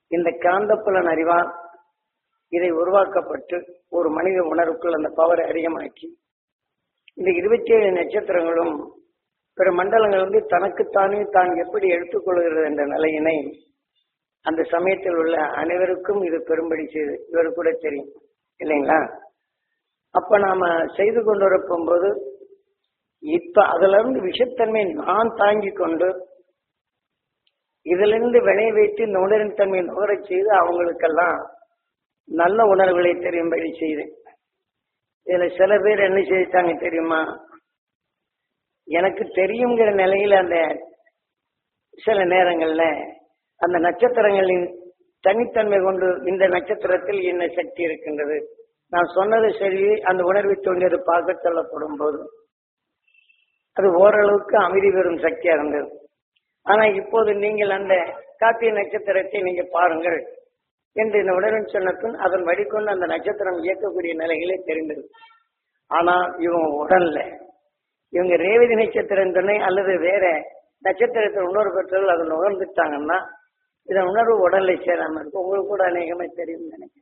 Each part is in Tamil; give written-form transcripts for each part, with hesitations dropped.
இந்த காந்தப்புலன் அறிவால் இதை உருவாக்கப்பட்டு ஒரு மனித உணர்வுக்குள் அந்த பவரை அதிகமாக்கி இந்த 27 நட்சத்திரங்களும் பிற மண்டலங்கள் தனக்குத்தானே தான் எப்படி எடுத்துக்கொள்கிறது என்ற நிலையினை அந்த சமயத்தில் உள்ள அனைவருக்கும் இது பெரும்படி செய்து இவரு கூட தெரியும் இல்லைங்களா? அப்ப நாம செய்து கொண்டு வரப்போகும்போது இப்ப அதுல இருந்து விஷத்தன்மை நான் தாங்கி கொண்டு இதிலிருந்து வினை வைத்து இந்த உணரின் தன்மை நுகரச் செய்து அவங்களுக்கெல்லாம் நல்ல உணர்வுகளை தெரியும்படி செய்தேன். இதுல சில பேர் என்ன செய்தாங்க தெரியுமா? எனக்கு தெரியுங்கிற நிலையில அந்த சில நேரங்கள்ல அந்த நட்சத்திரங்களின் தனித்தன்மை கொண்டு இந்த நட்சத்திரத்தில் என்ன சக்தி இருக்கின்றது, நான் சொன்னது சரி, அந்த உணர்வை தோன்றியது பார்க்க சொல்லப்படும் போது அது ஓரளவுக்கு அமைதி பெறும் சக்தியா இருந்தது. ஆனா இப்போது நீங்கள் அந்த கார்த்திகை நட்சத்திரத்தை நீங்க பாருங்கள் என்று இந்த உணர்வின் சொன்னதும் அதன் வழிகொண்டு அந்த நட்சத்திரம் இயக்கக்கூடிய நிலைகளே தெரிந்தது. ஆனா இவங்க உடல்ல இவங்க ரேவதி நட்சத்திரம் துணை அல்லது வேற நட்சத்திரத்தில் உணர்வு பெற்றவர்கள் அதை நுகர்ந்துட்டாங்கன்னா இதன் உணர்வு உடல்ல சேராம இருக்கும். உங்களுக்கு கூட அநேகமே தெரியும் நினைக்கிறேன்.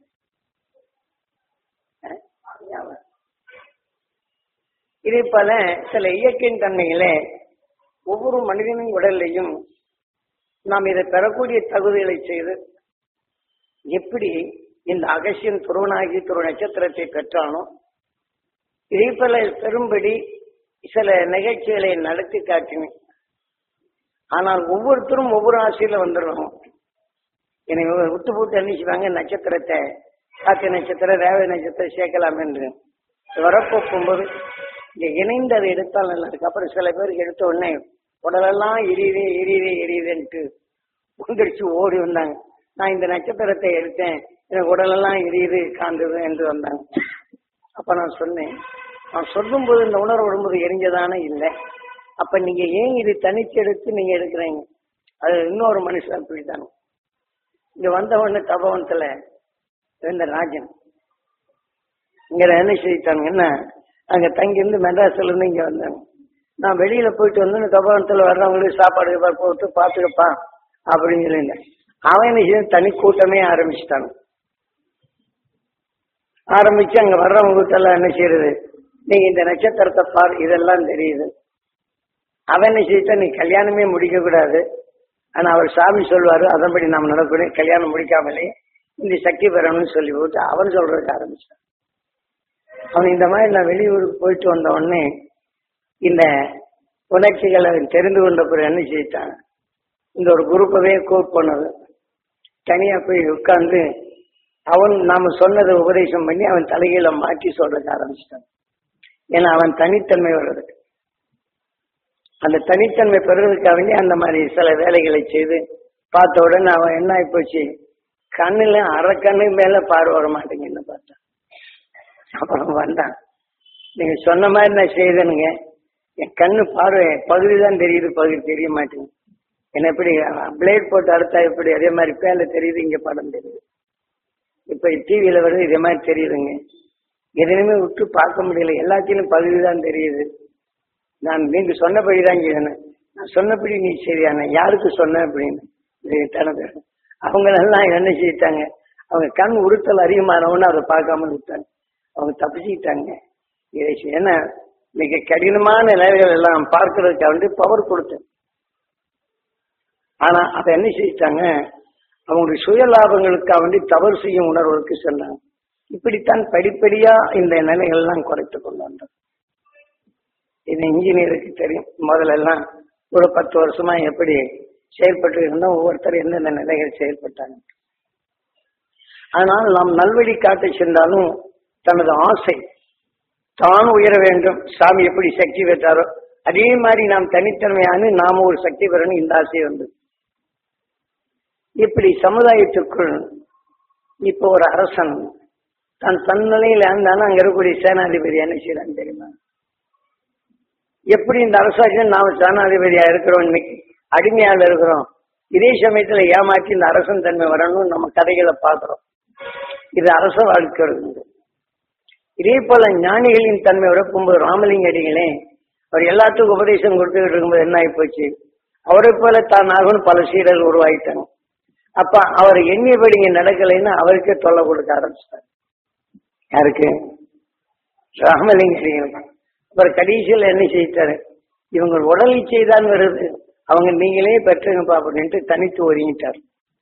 இதே போல சில இயற்கையின் தன்மைகளே ஒவ்வொரு மனிதனின் உடல்லையும் நாம் இதை பெறக்கூடிய தகுதிகளை செய்து எப்படி இந்த அகசியன் துருவனாகி துருவ நட்சத்திரத்தை பெற்றானோ இதே போல பெரும்படி சில நிகழ்ச்சிகளை நடத்தி காட்டினேன். ஆனால் ஒவ்வொருத்தரும் ஒவ்வொரு ஆசையில வந்துடுறோம். என்னை விட்டு போட்டு அன்னிச்சுவாங்க நட்சத்திரத்தை கார்த்திகை நட்சத்திரம் ரேவதி நட்சத்திரம் சேர்க்கலாம் என்று வரப்போகும்போது இங்க இணைந்து அதை எடுத்தால் நல்லா இருக்கு. அப்புறம் சில பேருக்கு எடுத்த உடனே உடலெல்லாம் எரியுதுன்ட்டு உங்கடிச்சு ஓடி வந்தாங்க. நான் இந்த நட்சத்திரத்தை எடுத்தேன், எனக்கு உடலெல்லாம் எரியுது காந்தது என்று வந்தாங்க. அப்ப நான் சொன்னேன், நான் சொல்லும் போது இந்த உணர்வு வரும்போது எரிஞ்சதானே இல்லை. அப்ப நீங்க ஏன் இது தனிச்சு எடுத்து நீங்க எடுக்கிறீங்க? அது இன்னொரு மனுஷன் அப்படித்தாங்க. இங்க வந்த உடனே தபவனத்துல இருந்த ராஜன் இங்க என்ன செய்தாங்கன்னா அங்க தங்கிருந்து மெட்ராஸ்ல இருந்து இங்க வந்தாங்க. நான் வெளியில போயிட்டு வந்து தபவனத்துல வர்றவங்களுக்கு சாப்பாடு போட்டு பாத்துக்கப்பா அப்படின்னு சொல்லியிருந்தேன். அவன் என்ன செய்ய தனி கூட்டமே ஆரம்பிச்சுட்டாங்க. ஆரம்பிச்சு அங்க வர்றவங்களுக்கு எல்லாம் என்ன செய்யறது, நீங்க இந்த நட்சத்திரத்தை பார், இதெல்லாம் தெரியுது. அவன் என்ன செய்தா, நீ கல்யாணமே முடிக்க கூடாது, ஆனா அவர் சாமி சொல்வாரு அதன்படி நாம் நடக்கணும், கல்யாணம் முடிக்காமலே இந்த சக்தி பெறணும்னு சொல்லி போட்டு அவன் சொல்றதுக்கு ஆரம்பிச்சான். அவன் இந்த மாதிரி நான் வெளியூருக்கு போயிட்டு வந்த உடனே இந்த உணர்ச்சிகளை தெரிந்து கொண்ட பிறகு என்ன செய்தான், இந்த ஒரு குரூப்பவே கோட் பண்ணது தனியா போய் உட்கார்ந்து அவன் நாம சொன்னதை உபதேசம் பண்ணி அவன் தலைகீழ மாற்றி சொல்றதுக்கு ஆரம்பிச்சிட்டான். ஏன்னா அவன் தனித்தன்மை வர்றதுக்கு, அந்த தனித்தன்மை பெறுவதற்காக வேண்டி அந்த மாதிரி சில வேலைகளை செய்து பார்த்த உடனே அவன் என்ன ஆயிப்போச்சு, கண்ணுல அரை கண்ணு மேல பார்வை வர மாட்டேங்குன்னு பார்த்தான். அப்புறம் வந்தான், நீங்க சொன்ன மாதிரி நான் செய்தனுங்க, என் கண்ணு பார்வை பகுதி தான் தெரியுது, பகுதி தெரிய மாட்டேங்குது. என்ன எப்படி பிளேட் போட்டு அறுத்தா எப்படி அதே மாதிரி பேர்ல தெரியுது, இங்க படம் தெரியுது, இப்ப டிவியில வருது இதே மாதிரி தெரியுதுங்க. எதுவுமே விட்டு பார்க்க முடியல, எல்லாத்திலும் பகுதி தான் தெரியுது. நான் நீங்க சொன்னபடிதான் செய்யணும், நான் சொன்னபடி நீ சரியான யாருக்கு சொன்ன அப்படின்னு தனது அவங்க எல்லாம் என்ன செய்யிட்டாங்க, அவங்க கண் உறுத்தல் அதிகமானவன்னு அதை பார்க்காம விட்டாங்க. அவங்க தப்பிச்சுக்கிட்டாங்க. ஏன்னா மிக கடினமான நிலைகள் எல்லாம் பார்க்கறதுக்காக வேண்டி பவர் கொடுத்தேன். ஆனா அதை என்ன செய்யிட்டாங்க, அவங்களுடைய சுய லாபங்களுக்காக வேண்டி தவறு செய்யும் உணர்வுகளுக்கு சென்றாங்க. இப்படித்தான் படிப்படியா இந்த நிலைகள் எல்லாம் குறைத்து கொண்டு வந்தோம். இது இன்ஜினியருக்கு தெரியும். முதல்ல எல்லாம் ஒரு 10 வருஷமா எப்படி செயல்பட்டு இருந்தோம், ஒவ்வொருத்தர் எந்தெந்த நிலைகள் செயல்பட்டாங்க. ஆனால் நாம் நல்வழி காட்ட சென்றாலும் தனது ஆசை தான் உயர வேண்டும், சாமி எப்படி சக்தி பெற்றாரோ அதே மாதிரி நாம் தனித்தன்மையான நாம ஒரு சக்தி பெறணும், இந்த ஆசை வந்து இப்படி சமுதாயத்திற்குள் இப்போ ஒரு அரசன் தான் தன்னிலையில இருந்தாலும் அங்க இருக்கக்கூடிய சேனாதிபதி என்ன செய்யறான்னு தெரியுமா, எப்படி இந்த அரசாட்சியில் நாம சேனாதிபதியா இருக்கிறோம், இன்னைக்கு அடிமையால இருக்கிறோம், இதே சமயத்துல ஏமாற்றி இந்த அரசன் தன்மை வரணும்னு நம்ம கதைகளை பார்க்கிறோம். இது அரச வாழ்க்கை இருக்கு. இதே போல ஞானிகளின் தன்மை உறப்பும்போது ராமலிங்க அடிகளே அவர் எல்லாத்துக்கும் உபதேசம் கொடுத்துக்கிட்டு இருக்கும்போது என்ன ஆகி போச்சு, அவரை போல தான் ஆகணும் பல சீடர்கள் உருவாயிட்டாங்க. அப்ப அவர் எண்ணியபடி இங்க நடக்கலைன்னு அவருக்கே தொல்லை கொடுக்க ஆரம்பிச்சார். யாருக்கு? ராமலிங்க. அவர் கடைசியில் என்ன செய்தாரு, இவங்க உடல் இச்சைதான் வருது, அவங்க நீங்களே பெற்றுங்கப்பா அப்படின்ட்டு தனித்து ஒதுங்கிட்டார்.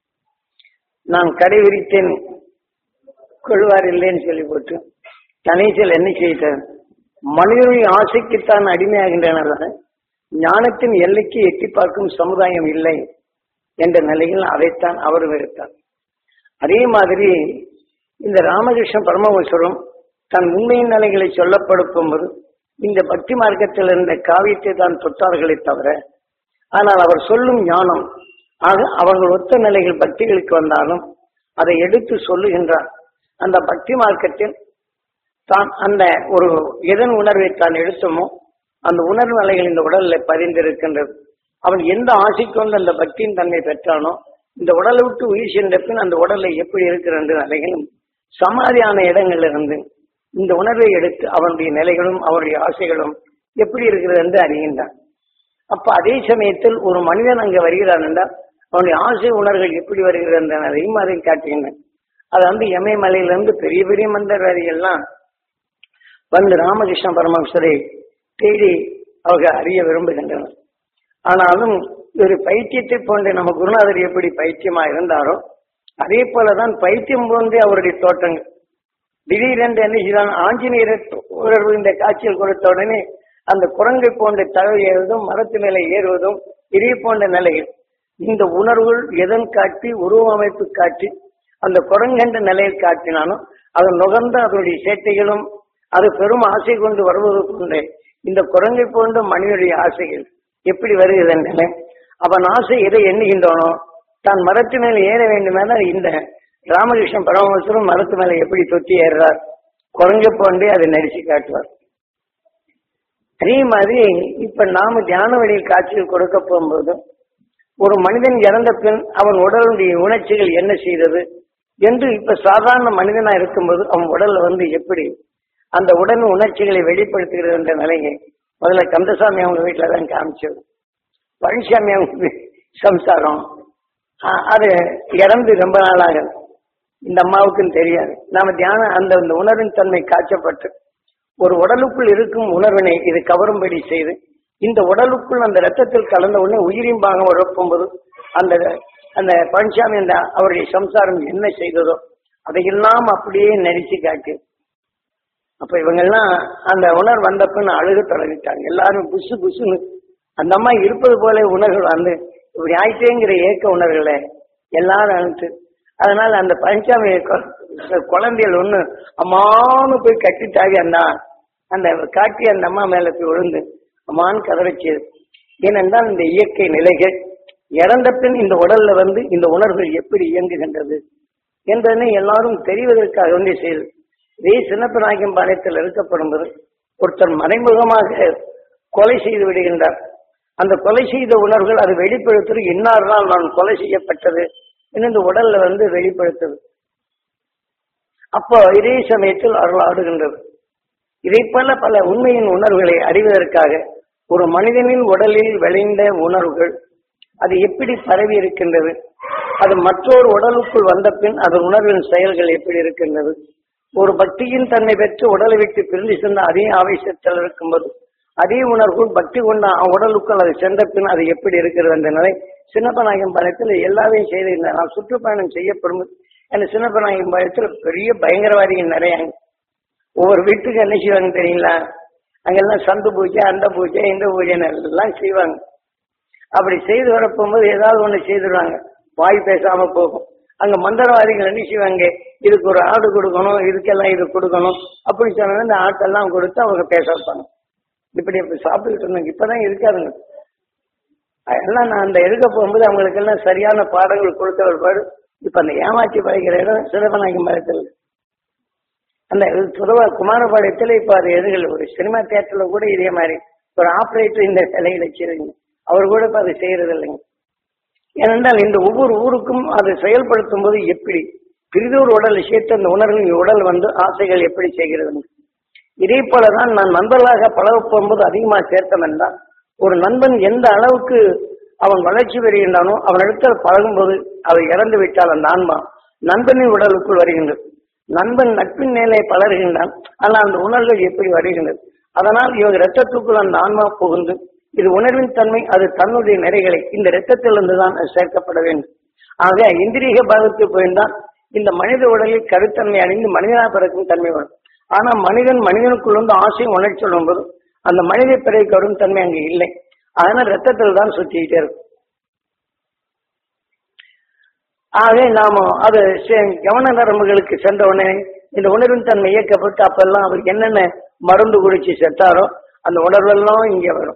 நான் கடை விரித்தேன் கொள்வார் இல்லைன்னு சொல்லி போட்டு கணேசில் என்ன செய்தார், மனிதனுடைய ஆசைக்குத்தான் அடிமையாகின்றனர், ஞானத்தின் எல்லைக்கு எட்டி பார்க்கும் சமுதாயம் இல்லை என்ற நிலையில் அதைத்தான் அவர் வெறுத்தார். அதே மாதிரி இந்த ராமகிருஷ்ண பரமஹம்சரும் தன் உண்மையின் நிலைகளை சொல்லப்படுத்தும் போது இந்த பக்தி மார்க்கத்தில் இருந்த காவியத்தை தான் தொட்டார்களே தவிர, ஆனால் அவர் சொல்லும் ஞானம் ஆக அவர்கள் ஒத்த நிலைகள் பக்திகளுக்கு வந்தாலும் அதை எடுத்து சொல்லுகின்றார். அந்த பக்தி மார்க்கத்தில் தான் அந்த ஒரு எதன் உணர்வை தான் எடுத்தோமோ அந்த உணர்வு நிலைகள் இந்த உடலில் பதிந்திருக்கின்றது. அவன் எந்த ஆசைக்கு வந்து அந்த பக்தியின் தன்மை பெற்றானோ இந்த உடலை விட்டு உயிர் சென்ற பின் அந்த உடலை எப்படி இருக்கிற நிலைகளும் சமாதியான இடங்களிலிருந்து இந்த உணர்வை எடுத்து அவனுடைய நிலைகளும் அவருடைய ஆசைகளும் எப்படி இருக்கிறது என்று அறிகின்றான். அப்ப அதே சமயத்தில் ஒரு மனிதன் அங்க வருகிறான் என்றால் அவனுடைய ஆசை உணர்வுகள் எப்படி வருகிறது என்ற அதையும் அதையும் காட்டுகின்றன. அது வந்து எமயமலையிலிருந்து பெரிய பெரிய மந்திரவாதிகள்லாம் வந்து ராமகிருஷ்ண பரமஹம்சரை தேடி அவர்கள் அறிய விரும்புகின்றனர். ஆனாலும் ஒரு பைத்தியத்தை போன்ற நம்ம குருநாதர் எப்படி பைத்தியமா இருந்தாரோ அதே போலதான் பைத்தியம் போன்றே அவருடைய தோற்றங்கள். திடீரென்று என்ன செய்தான், ஆஞ்சநேயர் உணர்வு இந்த காட்சியில் கொடுத்த உடனே அந்த குரங்கை போன்ற தகவல் ஏறுவதும் மரத்து மேலே ஏறுவதும் இதே போன்ற நிலையில் இந்த உணர்வுகள் எதன் காட்டி உருவமைப்பு காட்டி அந்த குரங்கென்ற நிலையில் காட்டினாலும் அது நுகர்ந்த அதனுடைய சேட்டைகளும் அது பெரும் ஆசை கொண்டு வருவது கொண்டே இந்த குரங்கை போன்ற மனிதனுடைய ஆசைகள் எப்படி வருகிறது என்றே அவன் ஆசை எதை எண்ணுகின்றனோ தான் மரத்து மேலே ஏற வேண்டுமென இந்த ராமகிருஷ்ண பரமஹம்சரும் மரத்து மேலே எப்படி தொத்தி ஏறுறார், குரங்கை போன்றே அதை நடிச்சு காட்டுவார். அதே மாதிரி இப்ப நாம தியான வழியில் காட்சிகள் கொடுக்க போகும்போது ஒரு மனிதன் இறந்த பின் அவன் உடலுடைய உணர்ச்சிகள் என்ன செய்தது என்று இப்ப சாதாரண மனிதனா இருக்கும்போது அவன் உடல்ல வந்து எப்படி அந்த உடல் உணர்ச்சிகளை வெளிப்படுத்துகிறது என்ற நிலையை முதல்ல கந்தசாமி அவங்க வீட்டுல தான் காமிச்சது. பழனிசாமி அவங்க சம்சாரம் அது இறந்து ரொம்ப நாளாக இந்த அம்மாவுக்கும் தெரியாது. நாம தியானம் அந்த உணர்வின் தன்மை காய்ச்சப்பட்டு ஒரு உடலுக்குள் இருக்கும் உணர்வினை இது கவரும்படி செய்து இந்த உடலுக்குள் அந்த ரத்தத்தில் கலந்த உடனே உயிரின் பாகம் உழப்பும்போது அந்த அந்த பழனிசாமி என்ற அவருடைய சம்சாரம் என்ன செய்ததோ அதையெல்லாம் அப்படியே நடிச்சு காட்டு. அப்ப இவங்கெல்லாம் அந்த உணர்வு வந்த பின் அழுக தொடங்கிட்டாங்க. எல்லாரும் புசு புசுன்னு அந்த அம்மா இருப்பது போல உணர்வு வந்து இப்படி ஆயிட்டேங்கிற ஏக்க உணர்வுகளை எல்லாரும் அனுப்பிட்டு அதனால அந்த பழனிசாமி குழந்தைகள் ஒண்ணு அம்மானு போய் கட்டிட்டாங்க. அந்த காட்டி அந்த அம்மா மேல போய் விழுந்து அம்மான்னு கதறச்சது. ஏனென்றால் இந்த இயற்கை நிலைகள் இறந்த பின் இந்த உடல்ல வந்து இந்த உணர்வுகள் எப்படி இயங்குகின்றது என்பதனை எல்லாரும் தெரிவதற்காக வேண்டிய செய்து இதே சின்னப்பநாயகம் பாளையத்தில் இருக்கப்படும்போது ஒருத்தர் மறைமுகமாக கொலை செய்து விடுகின்றார். அந்த கொலை செய்த உணர்வுகள் அது வெளிப்படுத்துறது இன்னார் நாள் நான் கொலை செய்யப்பட்டது என்று இந்த உடல்ல வந்து வெளிப்படுத்துது. அப்போ இதே சமயத்தில் அருள் ஆடுகின்றது. இதை போல பல உண்மையின் உணர்வுகளை அறிவதற்காக ஒரு மனிதனின் உடலில் விளைந்த உணர்வுகள் அது எப்படி பரவி இருக்கின்றது, அது மற்றொரு உடலுக்குள் வந்த பின் அதன் உணர்வின் செயல்கள் எப்படி இருக்கின்றது, ஒரு பக்தியின் தன்மை பெற்று உடலை விட்டு பிரிந்து சென்ற அதே ஆவேசத்தில் இருக்கும்போது அதே உணர்வுகள் பக்தி கொண்ட உடலுக்குள் அது சென்ற பின் அது எப்படி இருக்கிறது என்ற நிலை சின்னப்பநாயகம் பாளையத்தில் எல்லாரையும் செய்திருந்தார். நான் சுற்றுப்பயணம் செய்யப்படும் அந்த சின்னப்பநாயகம் பாளையத்தில் பெரிய பயங்கரவாதிகள் நிறைய ஒவ்வொரு வீட்டுக்கு என்ன செய்வாங்க தெரியுங்களா, அங்கெல்லாம் சந்து பூஜை அந்த பூஜை இந்த பூஜைன்னு எல்லாம் செய்வாங்க. அப்படி செய்து வரப்போகும்போது ஏதாவது ஒண்ணு செய்துடுவாங்க, வாய் பேசாம போகும். அங்க மந்திரவாதிகள் என்ன செய்வாங்க, இதுக்கு ஒரு ஆடு கொடுக்கணும், இதுக்கெல்லாம் இது கொடுக்கணும் அப்படி சொன்னா இந்த ஆட்டெல்லாம் கொடுத்து அவங்க பேச வைப்பாங்க. இப்படி சாப்பிட்டுக்கிட்டு இருந்தாங்க. இப்பதான் இருக்காதுங்க. அதெல்லாம் நான் அந்த எடுக்க போகும்போது அவங்களுக்கு எல்லாம் சரியான பாடங்கள் கொடுத்த ஒரு பாடு. இப்ப அந்த ஏமாற்றி படிக்கிற இடம் சிதம்பநாயகம் பாளையத்தில் அந்த பொதுவாக குமாரபாளையத்தில் இப்ப அது எதுகள் ஒரு சினிமா தியேட்டர்ல கூட இதே மாதிரி ஒரு ஆபரேட்டர் இந்த சிலையில வச்சிருங்க, அவர் கூட இப்ப அதை செய்யறது இல்லைங்க. ஏனென்றால் இந்த ஒவ்வொரு ஊருக்கும் அதை செயல்படுத்தும் போது எப்படி பிரிதோர் உடல் சேர்த்து அந்த உணர்வின் உடல் வந்து ஆசைகள் எப்படி செய்கிறது. இதே போலதான் நான் நண்பர்களாக பழக போகும்போது அதிகமாக சேர்த்தம் என்றால் ஒரு நண்பன் எந்த அளவுக்கு அவன் வளர்ச்சி பெறுகின்றானோ அவனிடத்தில் பழகும்போது அவர் இறந்து விட்டால் அந்த ஆன்மா நண்பனின் உடலுக்குள் வருகின்றது. நண்பன் நட்பின் மேலே பலர்கின்றான். ஆனால் அந்த உணர்வுகள் எப்படி வருகின்றது? அதனால் இவங்க இரத்தத்துக்குள் அந்த ஆன்மா புகுந்து இது உணர்வின் தன்மை, அது தன்னுடைய நிறைகளை இந்த இரத்தத்திலிருந்து தான் சேர்க்கப்பட வேண்டும். ஆக இந்திரிய பாகத்தில் போயிருந்தால் இந்த மனித உடலில் கருத்தன்மை அடைந்து மனிதனாக பிறக்கும் தன்மை வரும். ஆனா மனிதனுக்குள் வந்து ஆசை உணர்ச்சி சொல்லும் போது அந்த மனித பிறகு வரும் தன்மை அங்கு இல்லை. அதனால ரத்தத்தில் தான் சுற்றிக்கிட்டே இருக்கும். ஆக நாம அது கவன நரம்புகளுக்கு சென்ற உடனே இந்த உணர்வின் தன்மை இயக்கப்பட்டு அப்பெல்லாம் அவருக்கு என்னென்ன மருந்து குடிச்சு செத்தாரோ அந்த உணர்வெல்லாம் இங்கே வரும்.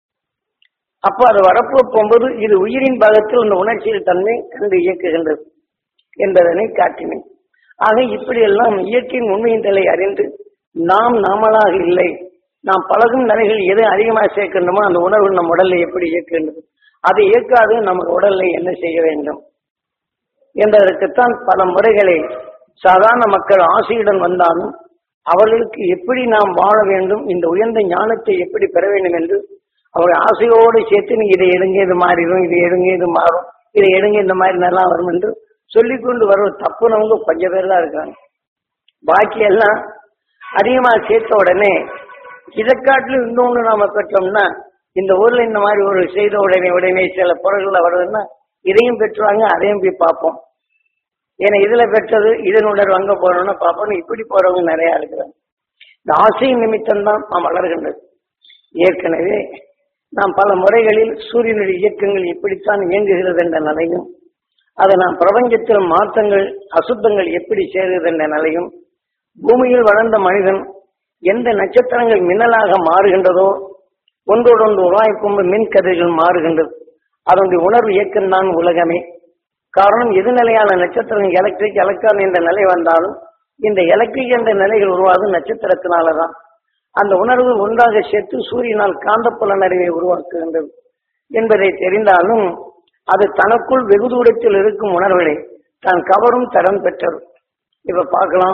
அப்போ அது வரப்போ போகும்போது இது உயிரின் பாகத்தில் அந்த உணர்ச்சியின் தன்மை கண்டு இயக்குகின்றது என்பதனை காட்டினேன். ஆக இப்படியெல்லாம் இயற்கையின் உண்மையின் தலை அறிந்து நாம் நாமளாக இல்லை, நாம் பழகும் நிலைகள் எது அதிகமாக சேர்க்கணுமோ அந்த உணர்வு நம் உடலை எப்படி இயக்குகின்றது, அதை இயக்காது நம்ம உடலை என்ன செய்ய வேண்டும் என்பதற்குத்தான் பல முறைகளை சாதாரண மக்கள் ஆசையுடன் வந்தாலும் அவர்களுக்கு எப்படி நாம் வாழ வேண்டும், இந்த உயர்ந்த ஞானத்தை எப்படி பெற வேண்டும் என்று அவர்கள் ஆசையோடு சேர்த்து நீங்க இதை எடுங்க இது மாறிடும், இதை எடுங்க இது மாறும், இதை எடுங்க இந்த மாதிரி நல்லா வரும் என்று சொல்லிக்கொண்டு வரும் தப்புனவங்க கொஞ்சம் பேர் தான் இருக்காங்க. பாக்கி எல்லாம் அதிகமாக சேர்த்த உடனே இதை காட்டிலும் இன்னொன்று நாம பெற்றோம்னா இந்த ஊர்ல இந்த மாதிரி ஒரு செய்த உடனே சில பொருள்கள் வருதுன்னா இதையும் பெற்றுவாங்க, அதையும் போய் பார்ப்போம். ஏன்னா இதுல பெற்றது இதன் உணர்வு அங்க போறோம்னா பார்ப்போம். இப்படி போறவங்க நிறைய இருக்கிறாங்க. இந்த ஆசை நிமித்தம் தான் நாம் வளர்கின்றது. ஏற்கனவே நாம் பல முறைகளில் சூரியனுடைய இயக்கங்கள் இப்படித்தான் இயங்குகிறது என்ற நிலையும், அதை நாம் பிரபஞ்சத்தில் மாற்றங்கள் அசுத்தங்கள் எப்படி சேருகிறது என்ற நிலையும், பூமியில் வளர்ந்த மனிதன் எந்த நட்சத்திரங்கள் மின்னலாக மாறுகின்றதோ ஒன்றோடொன்று உருவாய்க்கும் மின் கதிர்கள் மாறுகின்றது. அதனுடைய உணர்வு இயக்கம்தான் உலகமே. காரணம் எதிர்நிலையான நட்சத்திரங்கள் எலக்ட்ரிக் எலக்ட்ரான் என்ற நிலை வந்தாலும் இந்த எலக்ட்ரிக் என்ற நிலைகள் உருவாகும் நட்சத்திரத்தினாலதான். அந்த உணர்வு ஒன்றாக சேர்த்து சூரியனால் காந்தப்புலன் அறிவை உருவாக்குகின்றது என்பதை தெரிந்தாலும் அது தனக்குள் வெகு தூரத்தில் இருக்கும் உணர்வுகளை தான் கவரும் தரம் பெற்றது. இப்ப பார்க்கலாம்,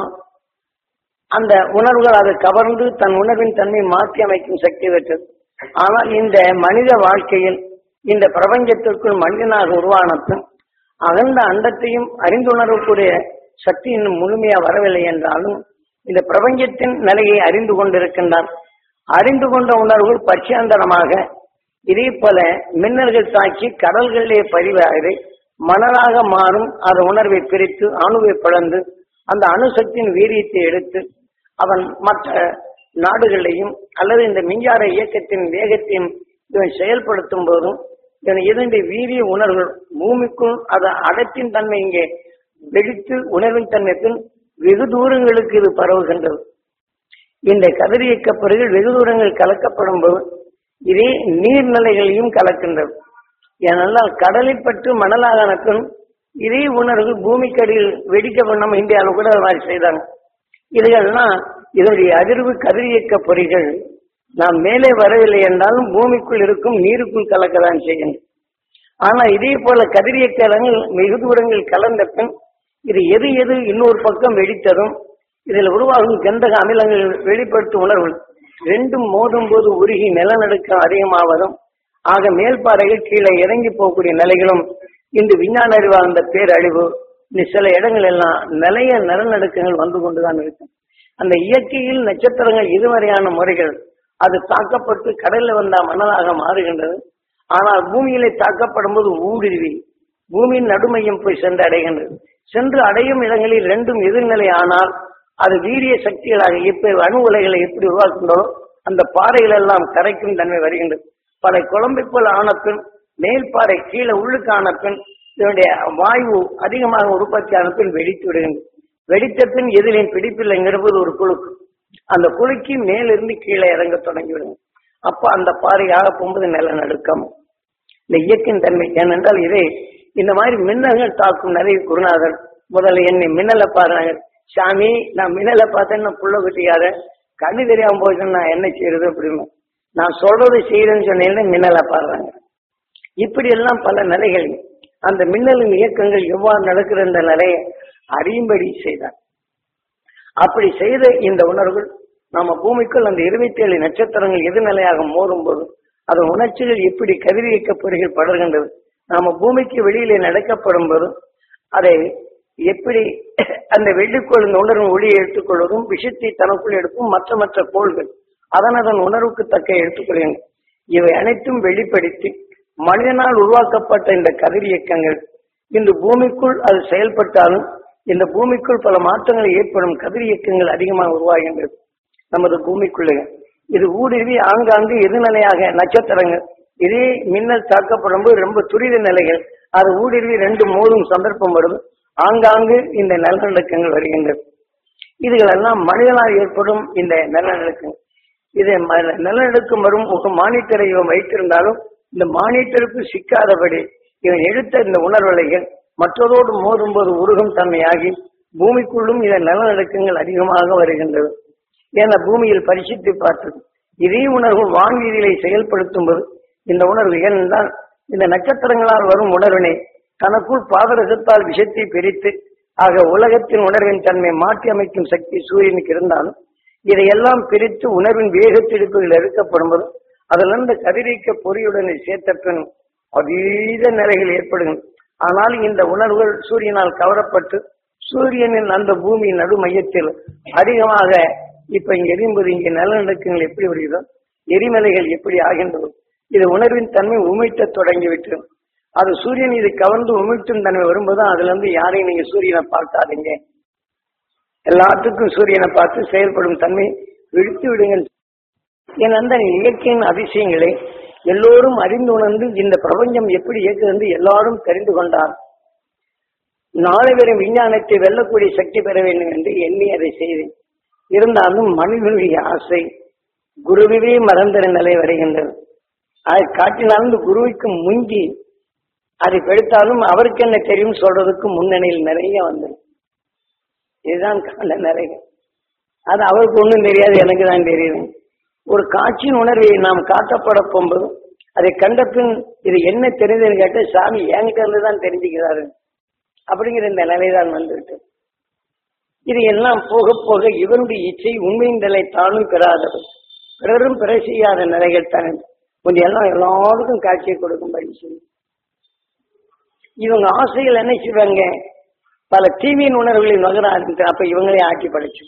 அந்த உணர்வுகள் அதை கவர்ந்து தன் உணர்வின் தன்மை மாற்றி அமைக்கும் சக்தி பெற்றது. ஆனால் இந்த மனித வாழ்க்கையில் இந்த பிரபஞ்சத்திற்குள் மனிதனாக உருவானதும் அகழ்ந்த அண்டத்தையும் அறிந்துணரக்கூடிய சக்தி இன்னும் முழுமையா வரவில்லை என்றாலும் இந்த பிரபஞ்சத்தின் நிலையை அறிந்து கொண்டிருக்கின்றான். அறிந்து கொண்ட உணர்வுகள் பட்சியாந்தரமாக இதே போல மின்னல்கள் தாக்கி கடல்களிலே பதிவாகி மணலாக மாறும். அது உணர்வை பிரித்து அணுவை பிளந்து அந்த அணுசக்தியின் வீரியத்தை எடுத்து அவன் மற்ற நாடுகளையும் அல்லது இந்த மின்சார இயக்கத்தின் வேகத்தையும் இவன் செயல்படுத்தும் போதும் இதனுடைய வீரிய உணர்வுகள் பூமிக்கும் அது அடத்தின் தன்மை இங்கே வெடித்து உணர்வின் தன்மைக்கும் வெகு தூரங்களுக்கு இது பரவுகின்றது. இந்த கதிரியக்க பொருள்கள் வெகு தூரங்கள் கலக்கப்படும் போது இதே நீர்நிலைகளையும் கலக்கின்றது. ஏனென்றால் கடலில் பட்டு மணலாக அனுப்பும் இதே உணர்வு பூமிக்கடியில் வெடிக்க நம்ம இந்தியாவில் கூட மாதிரி செய்தாங்க. இதுகள்லாம் இதனுடைய அதிர்வு கதிரியக்க பொறிகள் நாம் மேலே வரவில்லை என்றாலும் பூமிக்குள் இருக்கும் நீருக்குள் கலக்கதான் செய்கின்றன. ஆனா இதே போல கதிரியக்கங்கள் வெகு தூரங்கள் கலந்த பின் இது எது எது இன்னொரு பக்கம் வெடித்ததும் இதில் உருவாகும் கந்தக அமிலங்கள் வெளிப்படுத்தும் உணர்வு ரெண்டும் மோதும் போது உருகி நிலநடுக்கம் அதிகமாவதும் ஆக மேல்பாறைகள் கீழே இறங்கி போகக்கூடிய நிலைகளும் இந்த விஞ்ஞான அறிவு அந்த பேரழிவு இந்த சில இடங்கள் எல்லாம் நிலைய நிலநடுக்கங்கள் வந்து கொண்டுதான் இருக்கும். அந்த இயற்கையில் நட்சத்திரங்கள் இதுவரையான முறைகள் அது தாக்கப்பட்டு கடல்ல வந்தா மணலாக மாறுகின்றது. ஆனால் பூமியிலே தாக்கப்படும் போது ஊடுருவி பூமியின் நடுமையும் போய் சென்று அடைகின்றது. சென்று அடையும் இடங்களில் ரெண்டும் எதிர்நிலை ஆனால் அது வீரிய சக்திகளாக இப்ப அணு உலைகளை எப்படி உருவாக்குகிறதோ அந்த பாறைகள் எல்லாம் கரைக்கும் தன்மை வருகின்றது. பல குழம்பை போல ஆன பின் மேல் பாறை கீழே உள்ளுக்கு ஆன பின் இதனுடைய வாயு அதிகமாக உற்பத்தி ஆன பின் வெடித்து விடுகின்றது. வெடித்த பின் எதிரின் பிடிப்பில்லைங்கிறது ஒரு குழுக்கு, அந்த குழுக்கு மேலிருந்து கீழே இறங்க தொடங்கிவிடுங்க. அப்ப அந்த பாறை ஆக போகும்போது நிலநடுக்கம் இந்த இயற்கையின் தன்மை. ஏனென்றால் இதை இந்த மாதிரி மின்னல்கள் தாக்கும் நிறைய குருநாதர் முதல்ல என்னை மின்னலை பாருங்க, சாமி நான் மின்னலை பார்த்தேன்னு புள்ள குட்டியார கண்ணு தெரியாம போயிட்டு நான் என்ன செய்யறது அப்படின்னு நான் சொல்றது செய்யறேன்னு சொன்னேன்னு மின்னலை பாடுறாங்க. இப்படி எல்லாம் பல நிலைகள் அந்த மின்னலின் இயக்கங்கள் எவ்வாறு நடக்கிற இந்த நிலையை அறியும்படி செய்தார். அப்படி செய்த இந்த உணர்வுகள் நம்ம பூமிக்குள் அந்த 27 நட்சத்திரங்கள் எதிர்நிலையாக மோதும் போது அதன் உணர்ச்சிகள் எப்படி கதிரியக்க பொறிகள் படர்கின்றது. நாம பூமிக்கு வெளியிலே நடக்கப்படும் போது அதை எப்படி அந்த வெள்ளிக்கோள் இந்த உணர்வின் ஒளியை எடுத்துக்கொள்வதும் விஷயத்தை தனக்குள் எடுக்கும் மற்ற கோள்கள் அதன் உணர்வுக்கு தக்க எடுத்துக்கொள்ளுங்கள். இவை அனைத்தும் வெளிப்படுத்தி மனிதனால் உருவாக்கப்பட்ட இந்த கதிரியக்கங்கள் இந்த பூமிக்குள் அது செயல்பட்டாலும் இந்த பூமிக்குள் பல மாற்றங்கள் ஏற்படும் கதிரியக்கங்கள் அதிகமாக உருவாகின்றது. நமது பூமிக்குள்ளே இது ஊடுருவி ஆங்காங்கு எதிர்நிலையாக நட்சத்திரங்கள் இதே மின்னல் தாக்கப்படும் போது ரொம்ப துரித நிலைகள் அது ஊடுருவி ரெண்டு மோதும் சந்தர்ப்பம் வருது. ஆங்காங்கு இந்த நிலநடுக்கங்கள் வருகின்றது. இதுகளெல்லாம் மனிதனால் ஏற்படும் இந்த நிலநடுக்கங்கள். இது நிலநடுக்கம் வரும் ஒரு மானிட்டரை இவன் வைத்திருந்தாலும் இந்த மானிட்டருக்கு சிக்காதபடி இவன் எடுத்த இந்த உணர்வலைகள் மற்றதோடு மோதும் போது உருகும் தன்மையாகி பூமிக்குள்ளும் இதன் நிலநடுக்கங்கள் அதிகமாக வருகின்றது. ஏன்னா பூமியில் பரிசித்து பார்த்தது இதே உணர்வு வான்வீதிகளை செயல்படுத்தும் போது இந்த உணர்வு ஏனென்றால் இந்த நட்சத்திரங்களால் வரும் உணர்வினை தனக்குள் பாதரசத்தால் விஷத்தை பிரித்து ஆக உலகத்தின் உணர்வின் தன்மை மாற்றி அமைக்கும் சக்தி சூரியனுக்கு இருந்தாலும் இதையெல்லாம் பிரித்து உணர்வின் வேகத்திடுப்புகள் எடுக்கப்படும் போது அதிலிருந்து கதிரியக்க பொறியுடனே சேர்த்த பின் அதீத நிலைகள் ஏற்படுகிறது. ஆனால் இந்த உணர்வுகள் சூரியனால் கவரப்பட்டு சூரியனின் அந்த பூமியின் நடு மையத்தில் அதிகமாக இப்ப இங்க எரியும்போது இங்கே நிலநடுக்கங்கள் எப்படி வருகிறதோ எரிமலைகள் எப்படி ஆகின்றது இது உணர்வின் தன்மை உமிழ்த்த தொடங்கிவிட்டு அது சூரியன் இது கவர்ந்து உமிழ்த்தும் தன்மை வரும்போது அதுல இருந்து யாரையும் நீங்க சூரியனை பார்க்காதீங்க, எல்லாத்துக்கும் சூரியனை பார்த்து செயல்படும் தன்மை விடுத்து விடுங்கள். என் அந்த இயற்கையின் அதிசயங்களை எல்லோரும் அறிந்து உணர்ந்து இந்த பிரபஞ்சம் எப்படி இயக்குது எல்லாரும் தெரிந்து கொண்டார். நாளை வரும் விஞ்ஞானத்தை வெல்லக்கூடிய சக்தி பெற வேண்டும் என்று எண்ணி அதை செய்தேன். இருந்தாலும் மனிதனுடைய ஆசை குருவிவே மறந்த நிலை வருகின்றது. அதை காட்டினாலும் குருவுக்கு முங்கி அதை பெடுத்தாலும் அவருக்கு என்ன தெரியும் சொல்றதுக்கு முன்னணியில் நிறைய வந்தது. இதுதான் கால நிறைய. அது அவருக்கு ஒன்றும் தெரியாது, எனக்கு தான் தெரியுது. ஒரு காட்சியின் உணர்வை நாம் காட்டப்பட போகும்போது அதை கண்ட பின் இது என்ன தெரிஞ்சதுன்னு கேட்ட சாமி என்கிட்ட இருந்துதான் தெரிஞ்சுக்கிறாரு அப்படிங்கிற இந்த நிலைதான் வந்துவிட்டு இது எல்லாம் போக போக இவனுடைய இச்சை உண்மையின் நிலை தானும் பெறாதது பிறரும் பிற செய்யாத நிலைகள் தானே கொஞ்சம் எல்லாம் எல்லாருக்கும் காட்சியை கொடுக்கும்படி சொல்லி இவங்க ஆசைகள் என்ன செய்வாங்க பல தீவியின் உணர்வுகளை நகர ஆரம்பித்து அப்ப இவங்களே ஆட்சி படைச்சு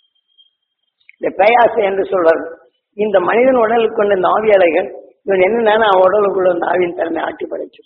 இந்த பேயாசை என்று சொல்றாரு. இந்த மனிதன் உடலுக்கு கொண்ட இந்த ஆவியாலைகள் இவன் என்னன்னா அவன் உடலுக்குள்ள இந்த ஆவியின் தன்மை ஆட்சி படைச்சு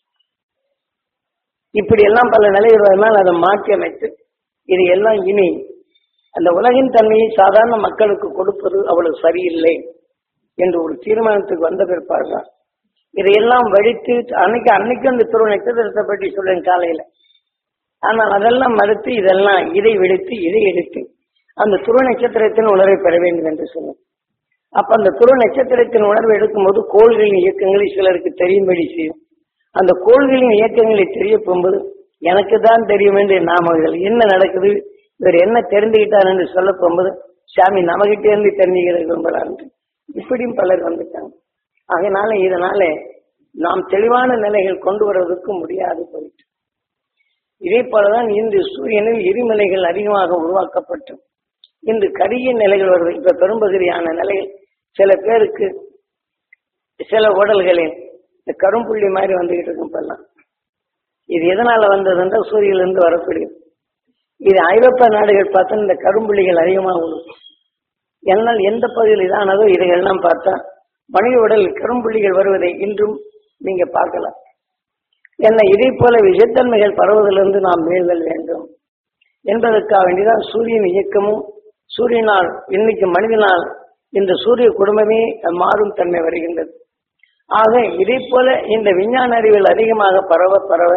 இப்படி எல்லாம் பல நிலைகள் வருவதனால் அதை மாற்றி அமைத்து இது எல்லாம் இனி அந்த உலகின் தன்மையை சாதாரண மக்களுக்கு கொடுப்பது அவ்வளவு சரியில்லை என்று ஒரு தீர்மானத்துக்கு வந்த பிற்பாடு இதையெல்லாம் வடித்து அன்னைக்கு அந்த துருவ நட்சத்திரத்தை பற்றி சொல்றேன் காலையில. ஆனால் அதெல்லாம் மறுத்து இதெல்லாம் இதை வெடித்து இதை எடுத்து அந்த துருவ நட்சத்திரத்தின் உணர்வை பெற வேண்டும் என்று சொன்னோம். அப்ப அந்த துருவ நட்சத்திரத்தின் உணர்வை எடுக்கும்போது கோள்களின் இயக்கங்களை சிலருக்கு தெரியும்படி செய்யும். அந்த கோள்களின் இயக்கங்களை தெரிய போகும்போது எனக்கு தான் தெரியும் என்று நாம என்ன நடக்குது இவர் என்ன தெரிந்துகிட்டார் என்று சொல்ல போகும்போது சாமி நமக்கிட்டே இருந்து தெரிஞ்சுக்கிறது விரும்புகிறார். இப்படியும் பலர் வந்துட்டாங்க. அதனால இதனால நாம் தெளிவான நிலைகள் கொண்டு வருவதற்கு முடியாது போயிட்டு இதே போலதான் இன்று சூரியனில் எரிமலைகள் அதிகமாக உருவாக்கப்பட்டு இன்று கரிய நிலைகள் வருது. இப்ப பெரும்பகுதியான நிலைகள் சில பேருக்கு சில உடல்களில் இந்த கரும்புள்ளி மாதிரி வந்துகிட்டு இருக்கும். இப்பெல்லாம் இது எதனால வந்ததுன்ற சூரியனிலிருந்து வரக்கூடியது. இது ஐரோப்பா நாடுகள் பார்த்தா இந்த கரும்புள்ளிகள் அதிகமாக உள்ளது. என்னால் எந்த பகுதியில் இதானதோ இதையெல்லாம் பார்த்தா மனித உடல் கரும்புள்ளிகள் வருவதை இன்றும் நீங்க பார்க்கலாம். என்ன இதே போல விஷத்தன்மைகள் பரவுவதிலிருந்து நாம் மீள்தல் வேண்டும் என்பதற்காக வேண்டிதான் சூரியன் இயக்கமும் சூரியனால் இன்னைக்கு மனிதனால் இந்த சூரிய குடும்பமே மாறும் தன்மை வருகின்றது. ஆக இதே போல இந்த விஞ்ஞான அறிவியல் அதிகமாக பரவ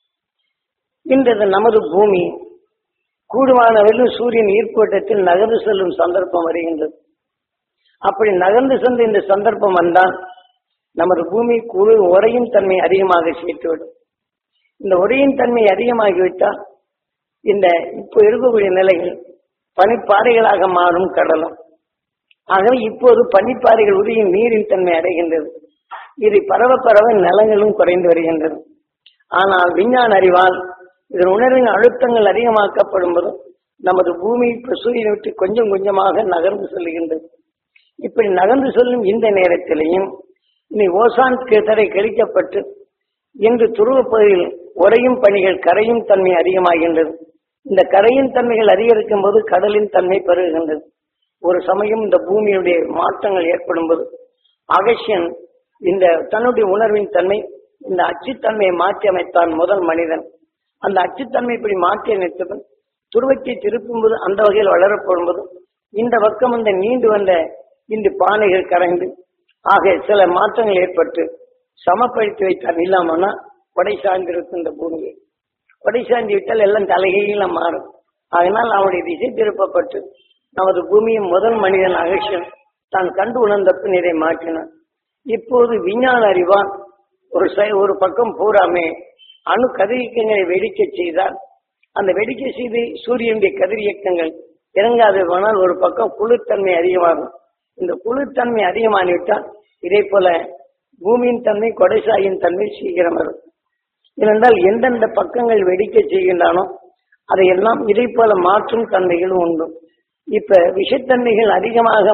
இன்றது நமது பூமி கூடுமானவரையில் சூரியன் ஈர்ப்போட்டத்தில் நகர்ந்து செல்லும் சந்தர்ப்பம் வருகின்றது. அப்படி நகர்ந்து சென்ற இந்த சந்தர்ப்பம் வந்தால் நமது பூமி உறையும் தன்மை அதிகமாக சேர்த்துவிடும். இந்த உறையின் தன்மை அதிகமாகிவிட்டால் இந்த இப்போ இருக்கக்கூடிய நிலைகள் பனிப்பாறைகளாக மாறும் கடலும். ஆகவே இப்போது பனிப்பாறைகள் உரியும் நீரின் தன்மை அடைகின்றது. இது பரவ நிலங்களும் குறைந்து வருகின்றது. ஆனால் விஞ்ஞான அறிவால் இதன் உணர்வின் அழுத்தங்கள் அதிகமாக்கப்படும் போது நமது பூமி சூரியனை விட்டு கொஞ்சம் கொஞ்சமாக நகர்ந்து செல்கின்றது. இப்படி நகர்ந்து செல்லும் இந்த நேரத்திலையும் இனி ஓசான் தடை கழிக்கப்பட்டு இன்று துருவ பகுதியில் உறையும் பணிகள் கரையும் தன்மை அதிகமாகின்றது. இந்த கரையின் தன்மைகள் அதிகரிக்கும் போது கடலின் தன்மை பெருகுகின்றது. ஒரு சமயம் இந்த பூமியுடைய மாற்றங்கள் ஏற்படும் போது அகசியன் இந்த தன்னுடைய உணர்வின் தன்மை இந்த அச்சுத்தன்மையை மாற்றி அமைத்தான் முதல் மனிதன். அந்த அச்சுத்தன்மை இப்படி மாற்றி அமைத்தவன் துருவத்தை திருப்பும் போது அந்த வகையில் வளரப்படும் போது இந்த பக்கம் இந்த நீண்டு வந்த இந்த பானைகள் கரைந்து ஆக சில மாற்றங்கள் ஏற்பட்டு சமப்படுத்தி வைத்தான். இல்லாமன்னா கொடை சார்ந்திருக்கும் இந்த பூமியை கொடை சார்ந்து விட்டால் எல்லாம் தலைகீழ மாறும். அதனால் அவனுடைய திசை திருப்பப்பட்டு நமது பூமியின் முதல் மனிதன் அகசியன் தான் கண்டு உணர்ந்த பின் இதை மாற்றினான். இப்போது விஞ்ஞான அறிவான் ஒரு பக்கம் பூராமே அணு கதிரியக்கங்களை வெடிக்க செய்தால் அந்த வெடிக்க செய்து சூரியனுடைய கதிரியக்கங்கள் இறங்காதவானால் ஒரு பக்கம் குளிர்த்தன்மை அதிகமாகும். இந்த குளிர்த்தன்மை அதிகமானிவிட்டால் இதே போல பூமியின் தன்மை கொடைசாயின் தன்மை சீக்கிரம் வரும். ஏனென்றால் எந்தெந்த பக்கங்கள் வெடிக்க செய்கின்றானோ அதையெல்லாம் இதை போல மாற்றும் தன்மைகளும் உண்டு. இப்ப விஷத்தன்மைகள் அதிகமாக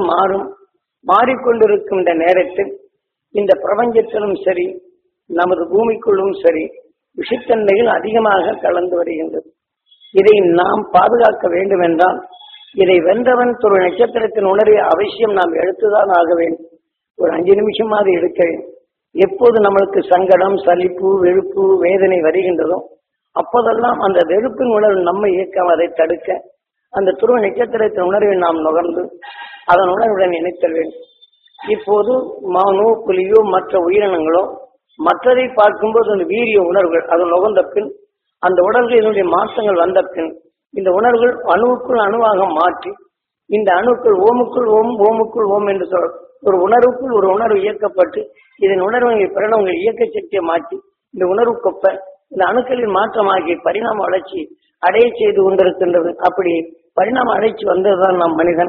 மாறிக்கொண்டிருக்கும் இந்த நேரத்தில் இந்த பிரபஞ்சத்திலும் சரி நமது பூமிக்குள்ளும் சரி விஷத்தன்மைகள் அதிகமாக கலந்து வருகின்றது. இதை நாம் பாதுகாக்க வேண்டும் என்றால் இதை வென்றவன் ஒரு நட்சத்திரத்தின் உணர்வை அவசியம் நாம் எடுத்துதான் ஆக வேண்டும். ஒரு 5 நிமிஷமாவது எடுக்க வேண்டும். எப்போது நம்மளுக்கு சங்கடம் சலிப்பு வெறுப்பு வேதனை வருகின்றதோ அப்போதெல்லாம் அந்த வெறுப்பின் உணர்வு நம்ம இயக்கம் அதை தடுக்க அந்த துருவ நட்சத்திரத்தின் உணர்வை நாம் நுகர்ந்து அதன் உணர்வுடன் இணைத்தல் வேண்டும். இப்போது மானோ புலியோ மற்ற உயிரினங்களோ மற்றதை பார்க்கும்போது அந்த வீரிய உணர்வுகள் அது நுகர்ந்த பின் அந்த உடல்களினுடைய மாற்றங்கள் வந்த பின் இந்த உணர்வுகள் அணுவுக்குள் அணுவாக மாற்றி இந்த அணுக்கள் ஓமுக்குள் ஓம் ஓமுக்குள் ஓம் என்று சொல் ஒரு உணர்வுக்குள் ஒரு உணர்வு இயக்கப்பட்டு இதன் உணர்வுகளை பிறனவங்கள் இயக்க சக்தியை மாற்றி இந்த உணர்வுக்கொப்ப இந்த அணுக்களின் மாற்றமாகி பரிணாம வளர்ச்சி அடைய செய்து கொண்டிருக்கின்றது. அப்படி பரிணாம வளர்ச்சி வந்ததுதான் நாம் மனிதன்.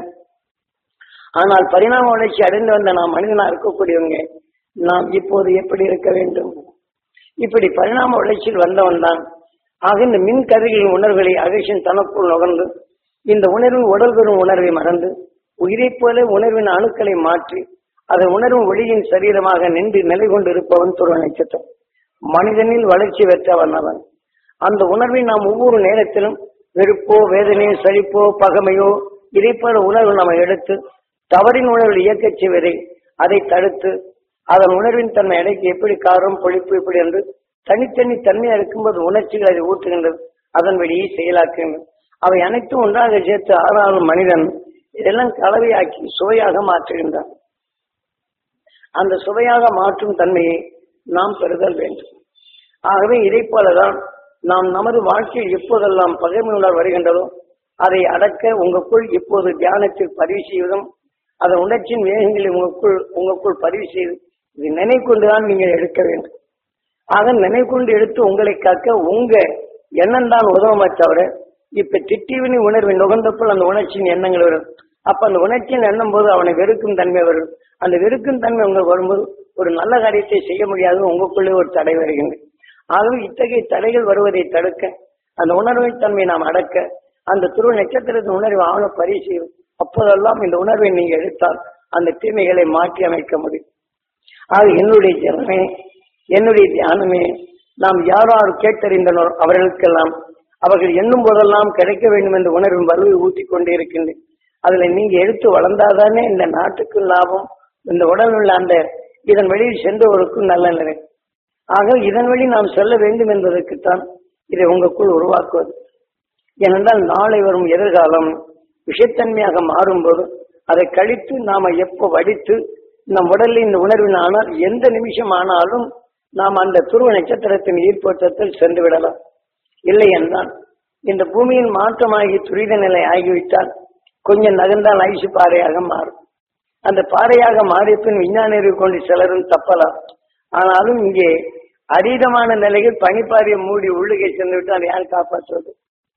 ஆனால் பரிணாம வளர்ச்சி அடைந்து வந்த நாம் மனிதனா இருக்கக்கூடியவங்க நாம் இப்போது எப்படி இருக்க வேண்டும்? இப்படி பரிணாம வளர்ச்சியில் வந்தவன் தான். ஆக இந்த மின் கதிர்களின் உணர்வுகளை அகசியன் தனக்குள் நுகர்ந்து இந்த உணர்வின் உடல் பெறும் உணர்வை மறந்து உயிரை போல உணர்வின் அணுக்களை மாற்றி அதன் உணர்வும் ஒளியின் சரீரமாக நின்று நிலை கொண்டு இருப்பவன் துருவ நட்சத்திரம். மனிதனில் வளர்ச்சி பெற்றவன் அவன். அந்த உணர்வை நாம் ஒவ்வொரு நேரத்திலும் வெறுப்போ வேதனையோ சலிப்போ பகமையோ இதை போல உணர்வு நாம் எடுத்து தவறின் உணர்வில் இயக்கச் செய்வதை அதை தடுத்து அதன் உணர்வின் தன்மை அடைக்கு எப்படி காரம் பொழிப்பு இப்படி என்று தனித்தனி தன்மையா இருக்கும்போது உணர்ச்சிகள் அதை ஊட்டுகின்றது. அதன் வழியை செயலாக்குகின்றது. அவை அனைத்தும் ஒன்றாக சேர்த்து ஆறாலும் மனிதன் இதெல்லாம் கலவையாக்கி சுவையாக மாற்றுகின்றான். அந்த சுவையாக மாற்றும் தன்மையை நாம் பெறுதல் வேண்டும். ஆகவே இதை போலதான் நாம் நமது வாழ்க்கையில் எப்போதெல்லாம் பகைமை உணர்வு வருகின்றதோ அதை அடக்க உங்களுக்குள் இப்போது தியானத்தில் பதிவு செய்வதும் அதன் உணர்ச்சியின் வேகங்களை உங்களுக்குள் பதிவு செய்து இது நினைக்கொண்டுதான் நீங்கள் எடுக்க வேண்டும். ஆக நினைக்கொண்டு எடுத்து உங்களை காக்க உங்க எண்ணம் தான் உதவமா தவிர இப்ப திட்டிவினி உணர்வை நுகர்ந்தப்போல் அந்த உணர்ச்சியின் எண்ணங்கள் வரும். அப்ப அந்த உணர்ச்சியின் எண்ணம் போது அவனை வெறுக்கும் தன்மை வரும். அந்த வெறுக்கும் தன்மை உங்களுக்கு வரும்போது ஒரு நல்ல காரியத்தை செய்ய முடியாது, உங்களுக்குள்ளே ஒரு தடை வருகின்றது. ஆகவே இத்தகைய தடைகள் வருவதை தடுக்க அந்த உணர்வின் தன்மை நாம் அடக்க அந்த துருவ நட்சத்திரத்தின் உணர்வை ஆழ பரிசீலும். அப்போதெல்லாம் இந்த உணர்வை நீங்க எடுத்தால் அந்த தீமைகளை மாற்றி அமைக்க முடியும். ஆக என்னுடைய ஜனமே என்னுடைய தியானமே நாம் யாரார் கேட்டறிந்தனர் அவர்களுக்கெல்லாம் அவர்கள் எண்ணும் போதெல்லாம் கிடைக்க வேண்டும் என்ற உணர்வின் வலுவை ஊட்டிக் கொண்டே இருக்கின்றேன். அதுல நீங்க எடுத்து வளர்ந்தாதானே இந்த நாட்டுக்கு லாபம், இந்த உடல் உள்ள அந்த இதன் வழியில் சென்றவருக்கும் நல்ல நிலை. ஆக இதன் வழி நாம் செல்ல வேண்டும் என்பதற்குத்தான் இதை உங்களுக்குள் உருவாக்குவது. ஏனென்றால் நாளை வரும் எதிர்காலம் விஷத்தன்மையாக மாறும்போது அதை கழித்து நாம எப்போ வடித்து நம் உடலில் இந்த உணர்வின் ஆனால் எந்த நிமிஷம் ஆனாலும் நாம் அந்த துருவ நட்சத்திரத்தின் ஈர்ப்போட்டத்தில் சென்று விடலாம். இல்லை என்றால் இந்த பூமியின் மாற்றமாகி துரித நிலை ஆகிவிட்டால் கொஞ்சம் நகர்ந்தால் ஐசு பாறையாக மாறும். அந்த பாறையாக மாறிய பின் விஞ்ஞானியை கொண்டு சிலரும் தப்பலாம். ஆனாலும் இங்கே அதீதமான நிலையில் பனிப்பாறையை மூடி உள்ளுகை சென்று விட்டு அதை யார் காப்பாற்றுவது?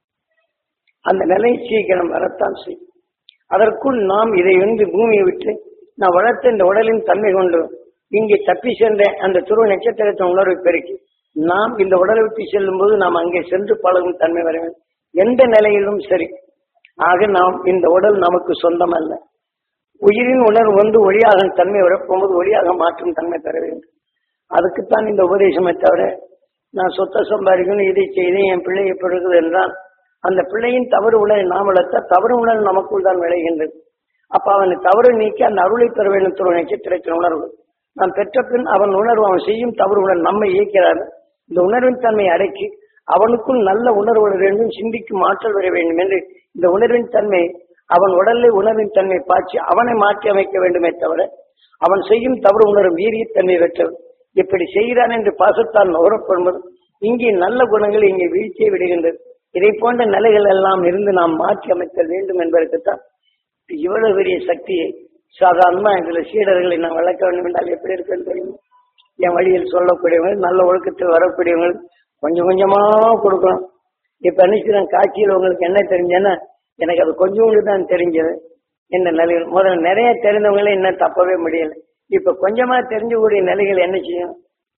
அந்த நிலை சீக்கிரம் வரத்தான் செய்யும். அதற்குள் நாம் இதை வந்து பூமியை விட்டு நான் வளர்த்த இந்த உடலின் தன்மை கொண்டு இங்கே தப்பி சென்ற அந்த துருவ நட்சத்திரத்தின் உணர்வை பெருக்கி நாம் இந்த உடலை விட்டு செல்லும் போது நாம் அங்கே சென்று பழகும் தன்மை வர வேண்டும். எந்த நிலையிலும் சரி. ஆக நாம் இந்த உடல் நமக்கு சொந்தம் அல்ல. உயிரின் உணர்வு வந்து ஒளியாகும் தன்மை வரப்போகும்போது ஒளியாக மாற்றும் தன்மை பெற வேண்டும். அதுக்குத்தான் இந்த உபதேசமே தவிர நான் சொத்தை சம்பாதிக்கணும் இதை செய்து என் பிள்ளை எப்படி இருக்குது என்றால் அந்த பிள்ளையின் தவறு உணர்வை நாம் வளர்த்த தவறு உணர்வு நமக்குள் தான் விளைகின்றது. அப்ப அவனை தவறு நீக்கி அந்த அருளை பெற வேண்டும் நட்சத்திரத்தின் உணர்வு நாம் பெற்ற பின் அவன் உணர்வு அவன் செய்யும் தவறு உணர்வு நம்மை இயக்கிறார். இந்த உணர்வின் தன்மையை அடக்கி அவனுக்குள் நல்ல உணர்வு வர வேண்டும், சிந்திக்கும் ஆற்றல் வர வேண்டும் என்று இந்த உணர்வின் தன்மை அவன் உடலில் உணர்வின் தன்மை பாய்ச்சி அவனை மாற்றி அமைக்க வேண்டுமே தவிர அவன் செய்யும் தவறு உணரும் வீரியத்தன்மை பெற்றது. இப்படி செய்கிறான் என்று பாசத்தால் நுகரப்படும்போது இங்கே நல்ல குணங்கள் இங்கே வீழ்ச்சியை விடுகின்றது. இதை போன்ற நிலைகள் எல்லாம் இருந்து நாம் மாற்றி அமைத்தல் வேண்டும் என்பதற்குத்தான் இவ்வளவு பெரிய சக்தியை சாதாரணமா இதுல சீடர்களை நான் வளர்க்க வேண்டும் என்றால் எப்படி இருக்குன்னு தெரியும். என் வழியில் சொல்லக்கூடியவங்க நல்ல ஒழுக்கத்தில் வரக்கூடியவங்க கொஞ்சம் கொஞ்சமா கொடுக்கணும். இப்ப நினைக்கிறேன் காட்சியில் உங்களுக்கு என்ன தெரிஞ்சேன்னா எனக்கு அது கொஞ்சோண்டு தான் தெரிஞ்சது. என்ன நிலைகள் முதல்ல நிறைய தெரிந்தவங்களே இன்னும் தப்பவே முடியல. இப்ப கொஞ்சமா தெரிஞ்சக்கூடிய நிலைகள் என்ன செய்யும்,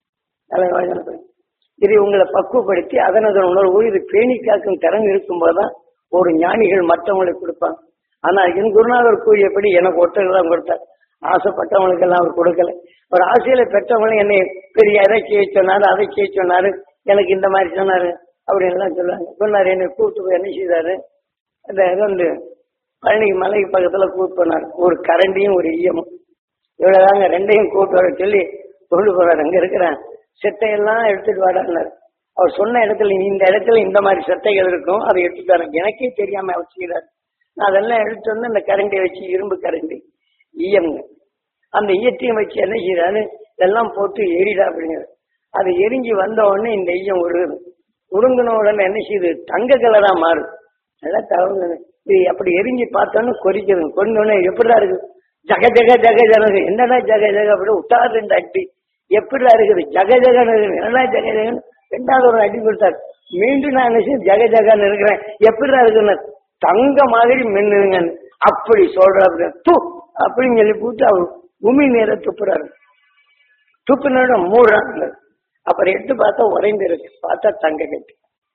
இதை உங்களை பக்குவப்படுத்தி அதனதன் உணர்வு இது பேணி காக்கும் திறன் இருக்கும்போதுதான் ஒரு ஞானிகள் மற்றவங்களுக்கு கொடுப்பாங்க. ஆனா என் குருநாதர் கூறியபடி எனக்கு ஒருத்தர் தான் கொடுத்தார். ஆசைப்பட்டவங்களுக்கு எல்லாம் அவர் கொடுக்கல. ஒரு ஆசையில பெற்றவங்களும் என்னை பெரிய எதை செய்ய சொன்னாரு அதை செய்ய சொன்னாரு எனக்கு இந்த மாதிரி சொன்னாரு அப்படின்னு எல்லாம் சொல்லுவாங்க. சொன்னாரு என்னை கூப்பிட்டு போய் என்ன செய்தாரு, இந்த இது வந்து பழனி மலைக்கு பக்கத்துல கூப்பிட்டு போனார். ஒரு கரண்டியும் ஒரு ஈயமும் இவ்வளவுதாங்க, ரெண்டையும் கூப்பிட்டு வர சொல்லி கொண்டு போறாரு. அங்க இருக்கிறேன் செட்டையெல்லாம் எடுத்துட்டு வாடான்னாரு. அவர் சொன்ன இடத்துல இந்த இடத்துல இந்த மாதிரி செட்டைகள் இருக்கும் அதை எடுத்துட்டு வர எனக்கே தெரியாம அவர் செய்யறாரு. நான் அதெல்லாம் எடுத்து வந்து அந்த கரண்டியை வச்சு இரும்பு கரண்டி ஈயம்ங்க அந்த ஈயத்தையும் வச்சு என்ன செய்யறாரு இதெல்லாம் போட்டு எரிடா அப்படிங்கிறது. அது எரிஞ்சு வந்த உடனே இந்த ஈயம் உருங்கின உடனே என்ன செய்யுது தங்க கலரா மாறுது. நல்லா தவறு இது அப்படி எரிஞ்சு பார்த்தோன்னு கொதிக்கிறது. கொண்டோடனே எப்படிதான் இருக்குது ஜக ஜக ஜக ஜக என்னடா ஜக ஜக அப்படி விட்டாது ரெண்டு அடி எப்படிதான் இருக்குது ஜக ஜகன்னு என்னடா ஜக ஜகன்னு ரெண்டாவது ஒரு அடி கொடுத்தாரு. மீண்டும் நான் என்ன செய்ய ஜக ஜகான்னு இருக்கிறேன் எப்படிதான் இருக்குன்னு தங்க மாதிரி மின்னுங்க அப்படி சொல்ற அப்படின்னு சொல்லி போட்டு அவர் உமி நேர துப்புறாரு. துப்புனோட மூடுறாங்க. அப்புறம் எடுத்து பார்த்தா உறைந்து இருக்கு. பார்த்தா தங்க கட்டி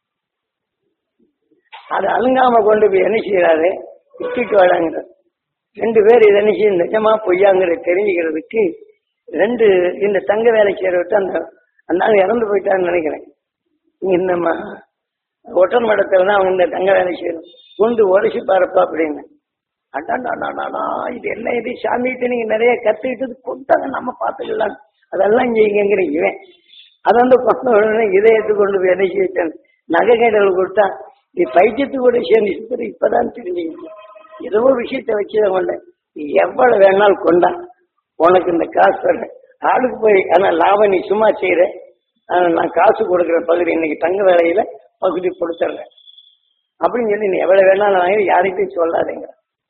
அது அலுங்காம கொண்டு போய் என்ன செய்யறாரு விட்டுட்டு வராங்கிறார். ரெண்டு பேர் இதை என்ன செய்ய நிஜமா பொய்யாங்கிறத தெரிஞ்சுக்கிறதுக்கு ரெண்டு இந்த தங்க வேலை செய்யறவிட்டு அந்த ஆள் இறந்து போயிட்டான்னு நினைக்கிறேன். இந்த ஒற்றன் மடத்துல தான் அவங்க இந்த தங்க வேலை செய்யணும் கொண்டு உரைசி பாருப்பா அப்படின்னு. அடாடாடாடா இது என்ன இது சாமிகிட்ட நீங்க நிறைய கத்துக்கிட்டது கொண்டாங்க நம்ம பார்த்துக்கலாம் அதெல்லாம் செய்யுங்கிறீங்க. அதை வந்து கொண்டு இதை எடுத்துக்கொண்டு போய் என்ன செய்யிட்டேன் நகை கைடல் கொடுத்தா இது பைத்தியத்து கூட சேர்ந்து இப்பதான் தெரிஞ்சுங்க. ஏதோ விஷயத்த வச்சுதான் கொண்டேன். எவ்வளவு வேணாலும் கொண்டா உனக்கு இந்த காசு தரேன் ஆளுக்கு போய் ஆனா லாபம் நீ சும்மா செய்யற நான் காசு கொடுக்குற பகுதி இன்னைக்கு தங்க வேலையில பகுதி கொடுத்துட்றேன் அப்படின்னு சொல்லி நீ எவ்வளவு வேணாலும் வாங்கி யார்கிட்டையும் சொல்லாதீங்க.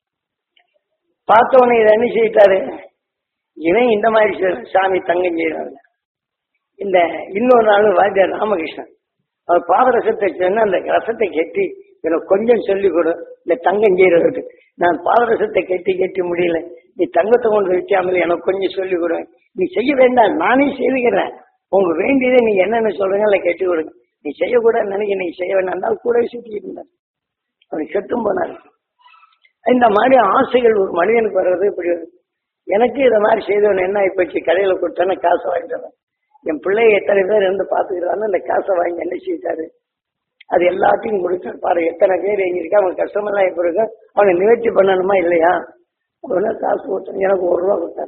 பார்த்தவனே இதை என்ன செய்யிட்டாரு இவன் இந்த மாதிரி சாமி தங்கம் செய்யறாங்க. இந்த இன்னொரு நாள் வாத்தியார் ராமகிருஷ்ணன் அவர் பாதரசத்தை சொன்ன அந்த ரசத்தை கட்டி எனக்கு கொஞ்சம் சொல்லிக் கொடு இந்த தங்கம் செய்யறதுக்கு. நான் பாதரசத்தை கட்டி முடியல நீ தங்கத்தை கொண்டு வைக்காமல் எனக்கு கொஞ்சம் சொல்லிக் கொடு. நீ செய்ய வேண்டாம் நானே செய்துக்கிறேன் உங்க வேண்டியதை நீங்க என்னென்ன சொல்றீங்க அதை கட்டி கொடுங்க. நீ செய்யக்கூடாது நினைக்க நீ செய்ய வேண்டாம் கூட சுத்திட்டு இருந்தார். அப்படி செட்டும் போனார். இந்த மாதிரி ஆசைகள் ஒரு மனிதனுக்கு வர்றது இப்படி எனக்கு இதை மாதிரி செய்தவன் என்ன ஆயிப்போச்சு கடையில கொடுத்தானே காசை வாங்கிட்டு என் பிள்ளைய எத்தனை பேர் இருந்து பாத்துக்கிறான்னு அந்த காசை வாங்கி என்ன செய்தாரு அது எல்லாத்தையும் கொடுத்தாரு. பாரு எத்தனை பேர் எங்க இருக்கா அவங்க கஷ்டமெல்லாம் எப்படி இருக்கு அவனை நிவர்த்தி பண்ணணுமா இல்லையா அவனா காசு கொடுத்தாங்க. எனக்கு ₹1 கொடுத்தாரு.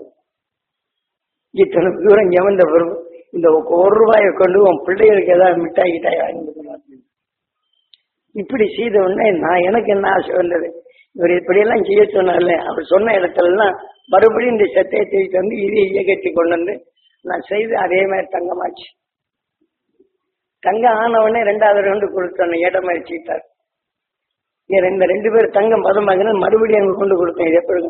இத்தனை தூரம் எவந்த பிறகு இந்த ₹1 கொண்டு உன் பிள்ளைகளுக்கு ஏதாவது மிட்டாய் கிட்டாய் வாங்கி இப்படி செய்த உடனே நான் எனக்கு என்ன ஆசை வந்தது இவர் இப்படியெல்லாம் செய்ய சொன்னார்ல அவர் சொன்ன இடத்துல எல்லாம் மறுபடியும் இந்த சட்டையை தூக்கிட்டு வந்து இதை இயக்கத்தி கொண்டு வந்து நான் செய்து அதே மாதிரி தங்கமாச்சு. தங்கம் ஆனவொடனே 2வது ரவுண்டு கொடுத்தோன்னு ஏட்ட மாதிரி சீட்டார். இந்த 2 பேர் தங்கம் பதமாகினா மறுபடியும் அங்க கொண்டு கொடுத்தேன். இது எப்படி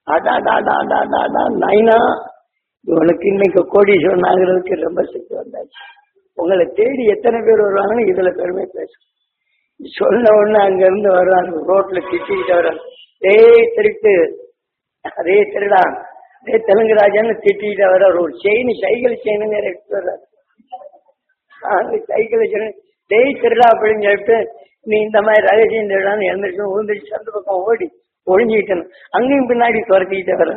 நைனா இவனுக்கு இன்னைக்கு கோடீஸ்வரன் ஆகிறதுக்கு ரொம்ப சக்தி வந்தாச்சு. உங்களை தேடி எத்தனை பேர் வருவாங்கன்னு இதுல பெருமை பேசும். சொன்ன உடனே அங்க இருந்து வர்றாங்க ரோட்ல திட்டிக்கிட்டு வர்றாங்க. திருட்டு அதே திருடா அதே தெலுங்கு ராஜான்னு திட்டிக்கிட்டு வர்றாரு. ஒரு செயின் சைக்கிள் செயின்னு எடுத்து வர்றாரு. சைக்கிள் செயின் திருடா அப்படின்னு சொல்லிட்டு நீ இந்த மாதிரி ரகசியம் திருடான்னு எழுந்திரிச்சு உழுந்துச்சு அந்த பக்கம் ஓடி ஒழிஞ்சுக்கிட்டேன். அங்கேயும் பின்னாடி துரத்திக்கிட்டே வர,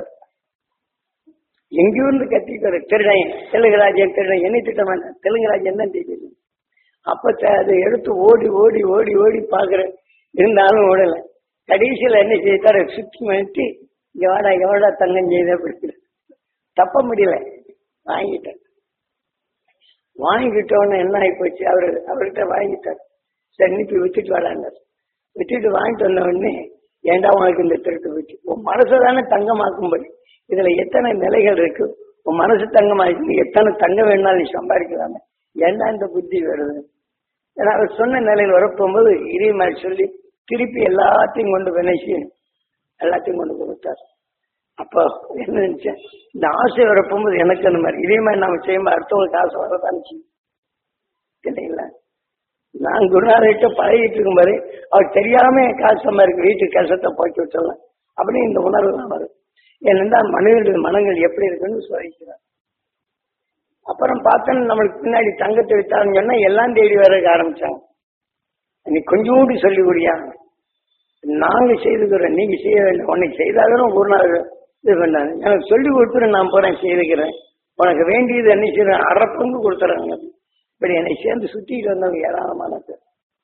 எங்கிருந்து கத்திட்டு வர, திருடன் தெலுங்குராஜன், திருடன் என்னை திட்ட மாட்டேன், தெலுங்குராஜன் தான் தெரியுது. அப்ப அதை எடுத்து ஓடி ஓடி ஓடி ஓடி பாக்குறேன், இருந்தாலும் ஓடல. கடைசியில என்ன செய்தாரு, சுத்தி மாட்டி எவடா எவடா தங்கம் செய்த பிடிக்கிற, தப்ப முடியல, வாங்கிட்டேன். வாங்கிட்டோன்னு என்ன ஆகி போச்சு, அவர்கிட்ட வாங்கிட்டார். சரி நீ போய் வித்துட்டு வாடாண்டார். வித்துட்டு வாங்கிட்டு வந்த உடனே, ஏண்டா உனக்கு இந்த திருட்டு வச்சு, உன் மனசுதானே தங்கமாக்கும்படி, இதுல எத்தனை நிலைகள் இருக்கு, உன் மனசு தங்கமாக்கி எத்தனை தங்க வேணாலும் நீ சம்பாதிக்கலாமே, ஏண்டா இந்த புத்தி வருது. ஏன்னா அவர் சொன்ன நிலையில் வரப்போகும்போது இதே மாதிரி சொல்லி திருப்பி எல்லாத்தையும் கொண்டு வினைச்சு எல்லாத்தையும் கொண்டு கொடுத்தார். அப்போ என்ன நினைச்சேன், இந்த ஆசை வரப்போகும்போது எனக்கு அந்த மாதிரி இதே மாதிரி நாம செய்யும்போது அடுத்தவங்களுக்கு ஆசை வரதான் இல்லைங்களா. நான் குருநாதர்கிட்ட பழகிட்டு இருக்கும்போது அவர் தெரியாம காசு சம்பாதிக்க வீட்டுக்கு கஷ்டத்தை போக்கி வச்சிடலாம் அப்படின்னு இந்த உணர்வு தான் வரும். ஏனென்றால் மனிதர்களுடைய மனங்கள் எப்படி இருக்குன்னு சொல்லிக்கிறார். அப்புறம் பார்த்தோன்னு நம்மளுக்கு பின்னாடி தங்கத்தை வித்தாருன்னு சொன்னா எல்லாம் தேடி வர ஆரம்பிச்சாங்க. நீ கொஞ்சோண்டு சொல்லி கூடியா, நாங்க செய்துக்கிறோம், நீங்க செய்ய வேண்டும், உனக்கு செய்தாலும் ஒரு நாள் இது பண்ணாங்க, எனக்கு சொல்லி கொடுத்துரு, நான் போறேன் செய்துக்கிறேன், உனக்கு வேண்டியது என்ன செய்யறேன், அரை பங்கு கொடுத்துறாங்க. இப்படி என்னை சேர்ந்து சுத்திட்டு வந்தவங்க ஏராளமான பேர்.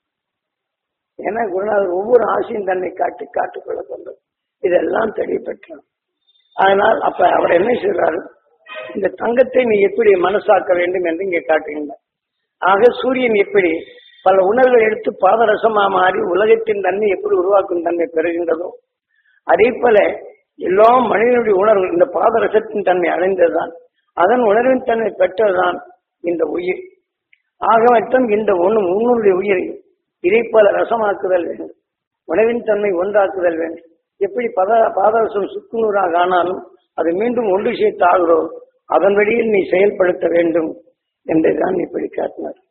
ஏன்னா குருநாதர் ஒவ்வொரு ஆசையும் தன்னை காட்டுக்கொள்ள கொண்டது, இதெல்லாம் தெளிவுபெற்றான். அதனால் அப்ப அவர் என்ன செய்றாரு, இந்த தங்கத்தை நீ எப்படி மனசாக்க வேண்டும் என்று இங்கே காட்டுகின்றார். ஆக சூரியன் எப்படி பல உணர்வுகள் எடுத்து பாதரசமா மாறி உலகத்தின் தன்மை எப்படி உருவாக்கும் தன்மை பெறுகின்றதோ, அதே போல எல்லா மனிதனுடைய உணர்வு இந்த பாதரசத்தின் தன்மை அடைந்ததுதான், அதன் உணர்வின் தன்மை பெற்றதுதான் இந்த உயிர். ஆகவற்றும் இந்த உன்னுடைய உயிரை இதை போல ரசமாக்குதல் வேண்டும், உணவின் தன்மை ஒன்றாக்குதல் வேண்டும். எப்படி பாதரசம் சுக்குநூறாக ஆனாலும் அது மீண்டும் ஒன்று சேர்த்து ஆகிறோம், அதன் வழியில் நீ செயல்படுத்த வேண்டும் என்றுதான் இப்படி காட்டினார்.